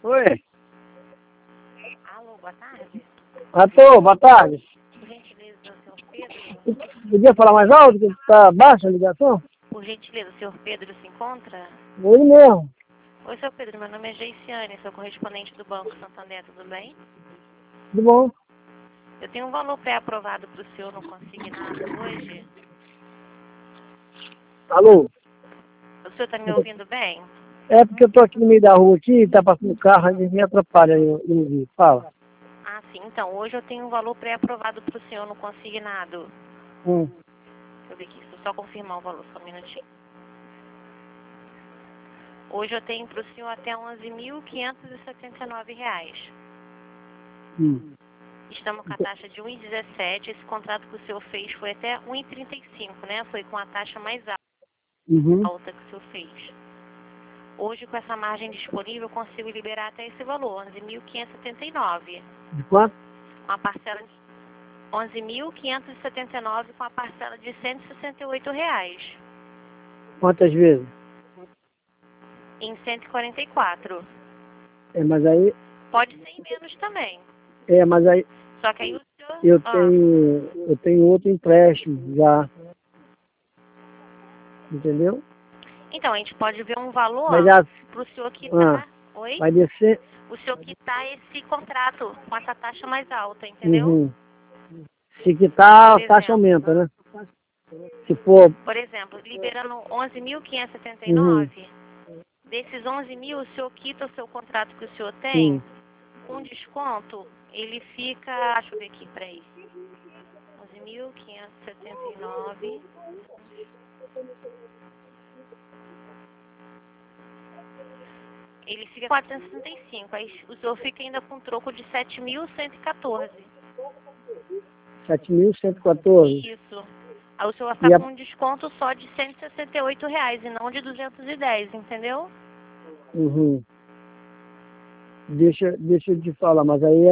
Oi. Alô, boa tarde. Boa tarde. Por gentileza, o senhor Pedro? Podia falar mais alto, que tá baixa a ligação? Por gentileza, o senhor Pedro se encontra? Oi mesmo. Oi, senhor Pedro, meu nome é Geiciane, sou correspondente do Banco Santander, tudo bem? Tudo bom? Eu tenho um valor pré-aprovado para o senhor no consignado hoje. Alô? O senhor está me ouvindo bem? É porque eu tô aqui no meio da rua aqui, tá passando carro, aí me atrapalha, eu não vi. Fala. Ah, sim. Então, hoje eu tenho um valor pré-aprovado para o senhor no consignado. Hum. Deixa eu ver aqui, deixa eu só confirmar o valor, só um minutinho. Hoje eu tenho para o senhor até R$ 11.579. Hum. Estamos com a taxa de 1,17. Esse contrato que o senhor fez foi até 1,35, né? Foi com a taxa mais Uhum. alta que o senhor fez. Hoje, com essa margem disponível, eu consigo liberar até esse valor, 11.579. De quanto? Com a parcela de 11.579 com a parcela de R$ 168 Quantas vezes? em 144. Mas aí, Pode ser em menos também. mas aí Só que aí o senhor... eu tenho outro empréstimo já, entendeu? Então, a gente pode ver um valor Mas já, para o senhor quitar... Oi? vai descer. O senhor quitar esse contrato com essa taxa mais alta, entendeu? Uhum. Se quitar, Por a taxa exemplo. aumenta, né? Se for. Por exemplo, liberando 11.579, Uhum. desses 11.000, o senhor quita o seu contrato que o senhor tem, Sim. com desconto, ele fica... Deixa eu ver aqui, peraí. 11.579... Ele fica 465. Aí o senhor fica ainda com troco de 7.114. 7.114. Isso. Aí o senhor vai E ficar a, com um desconto só de R$ 168 e não de 210, entendeu? uhum. Deixa eu te falar, mas aí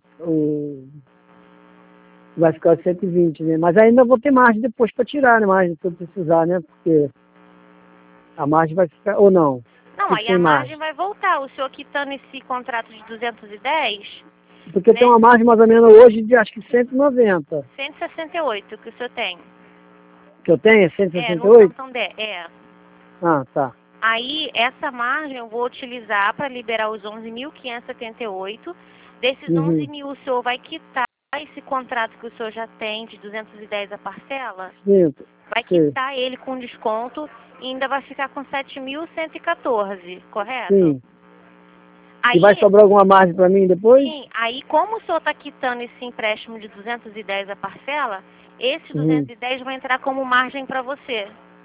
vai ficar 120, né? Mas ainda vou ter margem depois para tirar, né? Margem se eu precisar, né? Porque a margem vai ficar, ou não? Não, Fica aí sem a margem margem. vai voltar. O senhor quitando esse contrato de 210, Porque tem né? uma margem mais ou menos hoje de acho que 190. 168 que o senhor tem. Que eu tenho, é No 168? Santander, Ah, tá. Aí, essa margem eu vou utilizar para liberar os 11.578. Desses Uhum. 11.000, o senhor vai quitar esse contrato que o senhor já tem de 210 a parcela? Sinto. Vai Sim. quitar ele com desconto e ainda vai ficar com 7.114, correto? Sim. E vai Aí, sobrar alguma margem para mim depois? sim, aí como o senhor está quitando esse empréstimo de 210 a parcela, esse Uhum. 210 vai entrar como margem para você,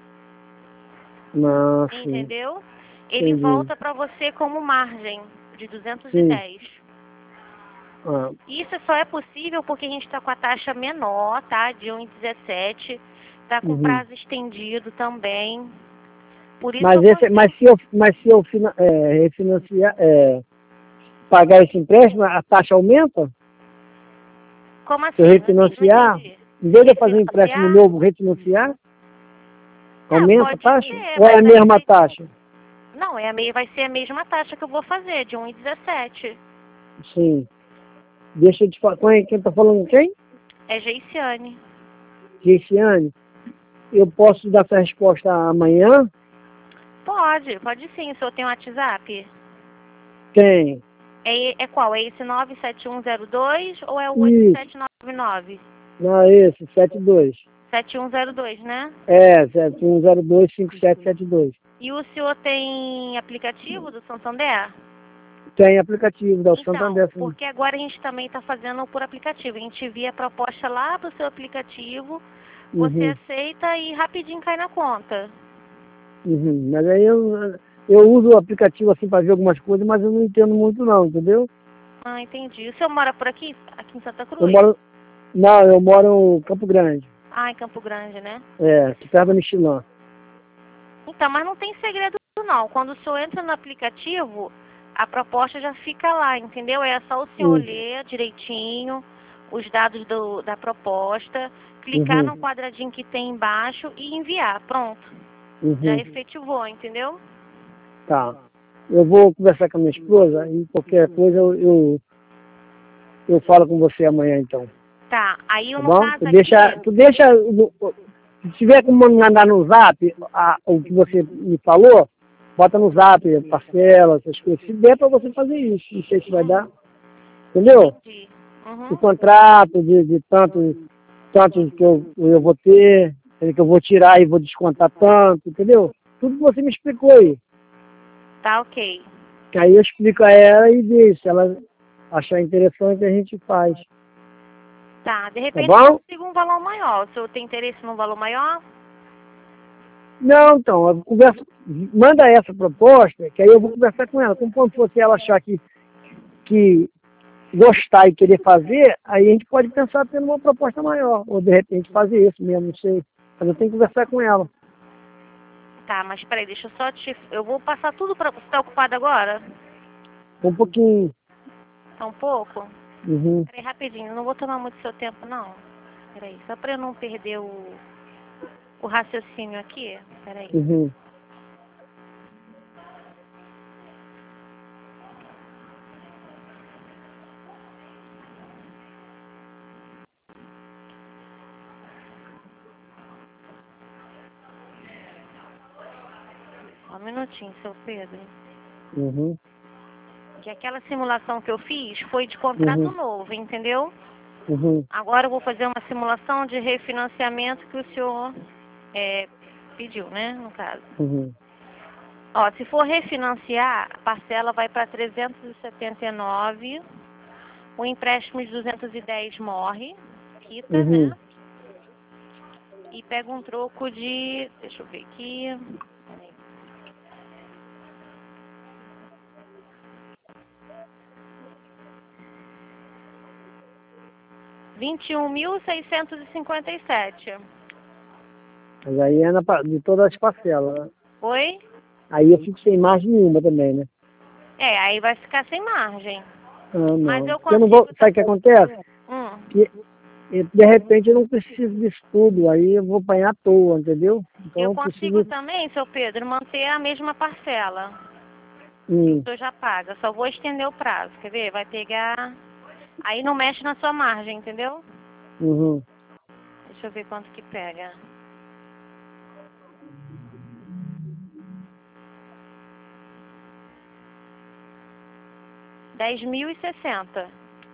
Não, sim. entendeu? Ele Entendi. volta para você como margem de Sim. 210. Ah. Isso só é possível porque a gente está com a taxa menor, tá? De 1,17. Está com Uhum. prazo estendido também. Por isso Mas eu consigo. mas se eu refinanciar, pagar esse empréstimo, a taxa aumenta? Como Se eu assim? Não refinanciar, entendi. em Se vez de eu fazer um empréstimo refinanciar? novo, refinanciar, aumenta a Pode taxa? ser, Ou é a mas aí mesma taxa? não, vai ser a mesma taxa que eu vou fazer, de 1,17. Sim. Deixa eu te falar. Quem tá falando quem? É Geiciane. Cristiane. Eu posso dar essa resposta amanhã? Pode sim. O senhor tem um WhatsApp? Tem. É qual? É esse 97102 ou é o Isso. 8799? Não, é esse, 72. 7102, né? 71025772. E o senhor tem aplicativo do Santander? Tem aplicativo da Então, Santander, sim. porque agora a gente também está fazendo por aplicativo. A gente envia a proposta lá para o seu aplicativo, você Uhum. aceita e rapidinho cai na conta. Uhum. Mas aí eu uso o aplicativo assim para ver algumas coisas, mas eu não entendo muito não, entendeu? Ah, entendi. O senhor mora por aqui? Aqui em Santa Eu Cruz? moro. Não, eu moro em Campo Grande. Ah, em Campo Grande, né? Aqui perto da Michelin. Então, mas não tem segredo não. Quando o senhor entra no aplicativo, a proposta já fica lá, entendeu? É só o senhor Hum. ler direitinho os dados da proposta, clicar Uhum. no quadradinho que tem embaixo e enviar. Pronto. Já Uhum. efetivou, entendeu? Tá. Eu vou conversar com a minha esposa e qualquer coisa eu falo com você amanhã, então. Tá, aí Tá no bom? caso Tu deixa, se tiver como mandar no zap o que você me falou, bota no zap, parcela, essas coisas. Se der para você fazer isso, não sei se vai dar. Entendeu? Entendi. O contrato de tanto que eu vou ter, que eu vou tirar e vou descontar tanto, entendeu? Tudo que você me explicou aí. Tá ok. Que aí eu explico a ela e deixo. Se ela achar interessante, a gente faz. Tá, de Tá repente bom? eu consigo um valor maior. O senhor tem interesse num valor maior? Não, então, eu converso, manda essa proposta, que aí eu vou conversar com ela. Como quando fosse ela achar que gostar e querer fazer, aí a gente pode pensar tendo uma proposta maior. Ou de repente fazer isso mesmo, não sei. Mas eu tenho que conversar com ela. Tá, mas peraí, deixa eu só te... Eu vou passar tudo pra... Você tá ocupado agora? Um pouquinho. Tá um pouco? Uhum. Peraí, rapidinho, não vou tomar muito seu tempo, não. Peraí, só pra eu não perder o raciocínio aqui. Peraí. Uhum. Só um minutinho, seu Pedro. Uhum. Que aquela simulação que eu fiz foi de contrato Uhum. novo, entendeu? Uhum. Agora eu vou fazer uma simulação de refinanciamento que o senhor pediu, né, no caso. Uhum. Ó, se for refinanciar, a parcela vai para 379, o empréstimo de 210 morre, quita, Uhum. né? E pega um troco de, deixa eu ver aqui, peraí. R$ 21.657. Mas aí é de todas as parcelas, né? Oi? Aí eu fico sem margem nenhuma também, né? Aí vai ficar sem margem. Ah, Mas não. eu Porque eu não vou. consigo... Sabe o que acontece? Hum. Que de repente eu não preciso disso tudo, aí eu vou apanhar à toa, entendeu? Então Eu eu consigo preciso. também, seu Pedro, manter a mesma parcela. Que o senhor já paga. Só vou estender o prazo. Quer ver? Vai pegar... Aí não mexe na sua margem, entendeu? Uhum. Deixa eu ver quanto que pega. R$ 10.060.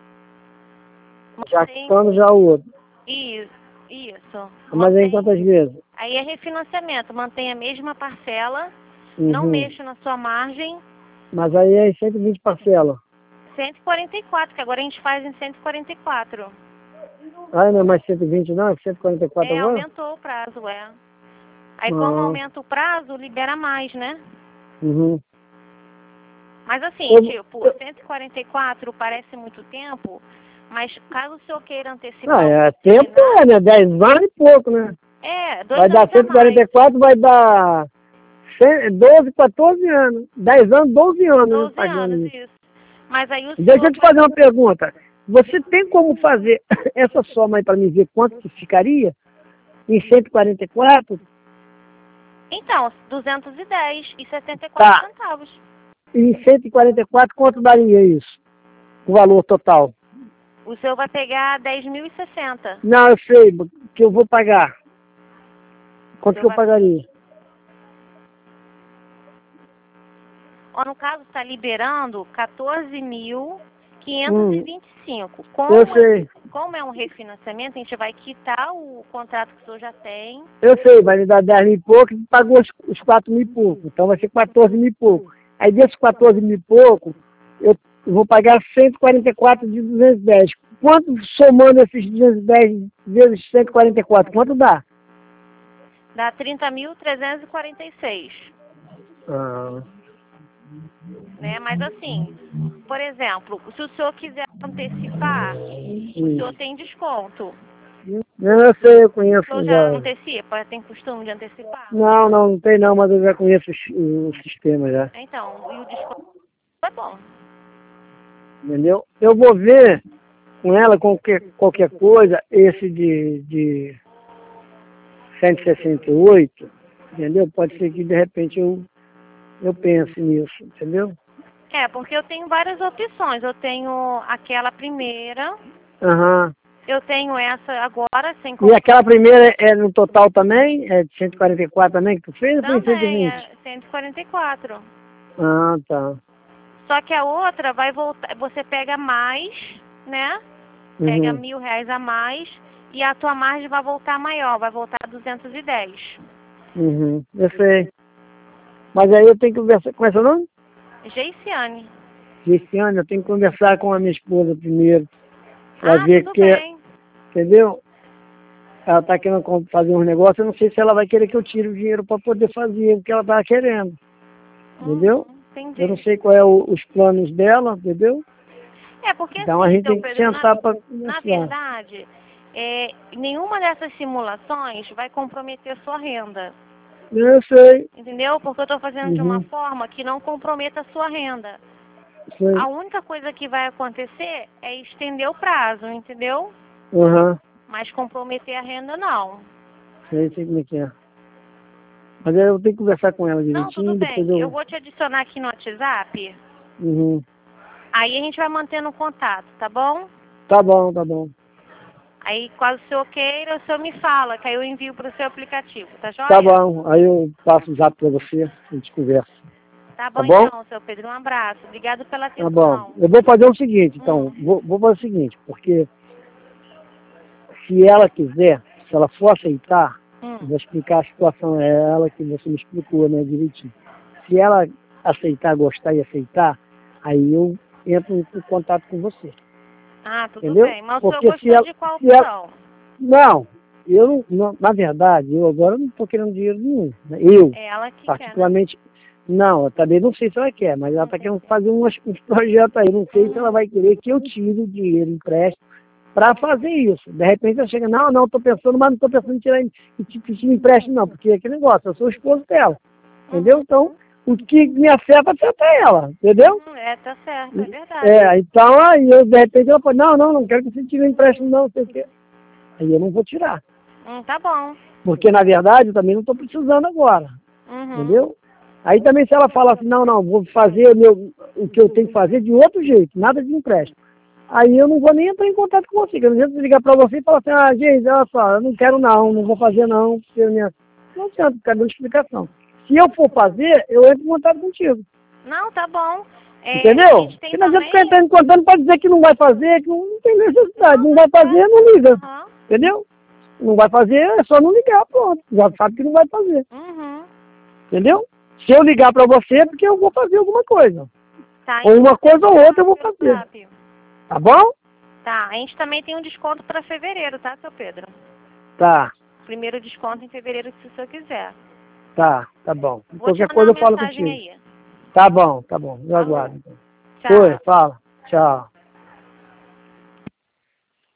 Já quando já o outro. Isso. Mas aí quantas vezes? Aí é refinanciamento. Mantém a mesma parcela. Não Uhum. mexa na sua margem. Mas aí é 120 parcelas. 144, que agora a gente faz em 144. Ah, não é mais 120 não? É 144 agora? Aumentou o prazo, Aí como aumenta o prazo, libera mais, né? Uhum. Mas assim, tipo, 144 parece muito tempo, mas caso o senhor queira antecipar... Não, é tempo, né? 10 anos e pouco, né? 2 Vai dar anos a mais. 144, vai dar 12, 14 anos. 10 anos, 12 anos, né? 12 Pagando anos, isso. isso. Mas aí o Deixa senhor eu te fazer uma pergunta. Você tem como fazer essa soma aí para me ver quanto que ficaria em 144? Então, 210,74 Tá. centavos. Em 144, quanto daria isso? O valor total? O senhor vai pegar 10.060. Não, eu sei que eu vou pagar. Quanto que eu pagaria? No caso, está liberando 14.525. Eu sei. Como é um refinanciamento, a gente vai quitar o contrato que o senhor já tem. Eu sei, vai me dar 10 mil e pouco e pagou os 4 mil e pouco. Então vai ser 14 mil e pouco. Aí desses 14 mil e pouco, eu vou pagar 144 de 210. Quanto somando esses 210 vezes 144? Quanto dá? Dá 30.346. Ah. Né? Mas assim, por exemplo, se o senhor quiser antecipar, o senhor tem desconto. Não, eu sei, eu O conheço senhor já já. antecipa? Tem costume de antecipar? Não tem não, mas eu já conheço o sistema já. Então, e o desconto é bom. Entendeu? Eu vou ver com ela qualquer coisa, esse de 168, entendeu? Pode ser que de repente eu eu penso nisso, entendeu? É, porque eu tenho várias opções. Eu tenho aquela primeira, Aham. eu tenho essa agora, sem E aquela compromisso. primeira é no total também? É de 144 também que tu fez ou foi Também 120? é 144. Ah, tá. Só que a outra vai voltar, você pega mais, né? Pega Uhum. R$ 1.000 a mais e a tua margem vai voltar maior, vai voltar a 210. Uhum. Eu sei. Mas aí eu tenho que conversar com essa nome? Geiciane. Esse ano eu tenho que conversar com a minha esposa primeiro, para Ah, ver tudo que, bem. entendeu? Ela está querendo fazer uns negócios, eu não sei se ela vai querer que eu tire o dinheiro para poder fazer o que ela está querendo, entendeu? Eu não Entendi. sei qual é os planos dela, entendeu? É, porque Então a assim, gente seu tem que Pedro, sentar para na conversar. verdade, nenhuma dessas simulações vai comprometer sua renda. Eu sei. Entendeu? Porque eu estou fazendo de uma Uhum. forma que não comprometa a sua renda. A Sei. única coisa que vai acontecer é estender o prazo, entendeu? Uhum. Mas comprometer a renda, não. Sei como é que é. Mas aí eu tenho que conversar com ela Não, tudo direitinho, depois bem. Eu eu... vou te adicionar aqui no WhatsApp. Uhum. Aí a gente vai mantendo contato, tá bom? Tá bom, tá bom. Aí, caso o senhor queira, o senhor me fala, que aí eu envio para o seu aplicativo, tá Tá joia? bom. Aí eu passo o zap para você, a gente conversa. Tá Tá bom bom? então, seu Pedro. Um abraço. Obrigado pela Tá bom. atenção. Eu vou fazer o seguinte, então. Vou fazer o seguinte, porque se ela quiser, se ela for aceitar, eu vou explicar a situação a ela que você me explicou, né, direitinho. Se ela aceitar, gostar e aceitar, aí eu entro em contato com você. Ah, tudo Entendeu? bem. Mas o senhor Porque gostou de qual se ela, opção? não, eu não, na verdade, eu agora não estou querendo dinheiro nenhum. Né? Eu, É ela que quer, né? particularmente, não, eu também não sei se ela quer, mas ela está querendo fazer uns projetos aí. Não sei se ela vai querer que eu tire o dinheiro, empréstimo, para fazer isso. De repente ela chega, não, estou pensando, mas não estou pensando em tirar em empréstimo, não, porque é aquele negócio, eu sou o esposo dela. Entendeu? Então, o que me afeta ela, entendeu? Tá certo, é verdade. Então aí eu, de repente ela fala, não quero que você tire o empréstimo, não, sei o quê. Aí eu não vou tirar. Tá bom. Porque, na verdade, eu também não estou precisando agora. Entendeu? Aí também se ela fala assim, não, vou fazer o que eu tenho que fazer de outro jeito, nada de empréstimo. Aí eu não vou nem entrar em contato com você. Eu não adianta ligar para você e falar assim, gente, olha só, eu não quero não vou fazer não, porque não adianta ficar dando explicação. Se eu for fazer, eu entro em contato contigo. Não, tá bom. A Entendeu? gente tem Porque não adianta também... ficar entrando em contato para dizer que não vai fazer, que não tem necessidade. Não vai fazer, não liga. Entendeu? Não vai fazer, é só não ligar, pronto. Já sabe que não vai fazer. Entendeu? Se eu ligar para você é porque eu vou fazer alguma coisa. Tá, Ou uma coisa ou outra eu vou fazer. WhatsApp. Tá bom? Tá, a gente também tem um desconto para fevereiro, tá, seu Pedro? Tá, Primeiro desconto em fevereiro, se o senhor quiser. tá bom. Vou te Qualquer mandar coisa uma eu falo mensagem contigo. aí. Tá bom. Eu Alô? aguardo. Tchau. Oi, fala. Tchau.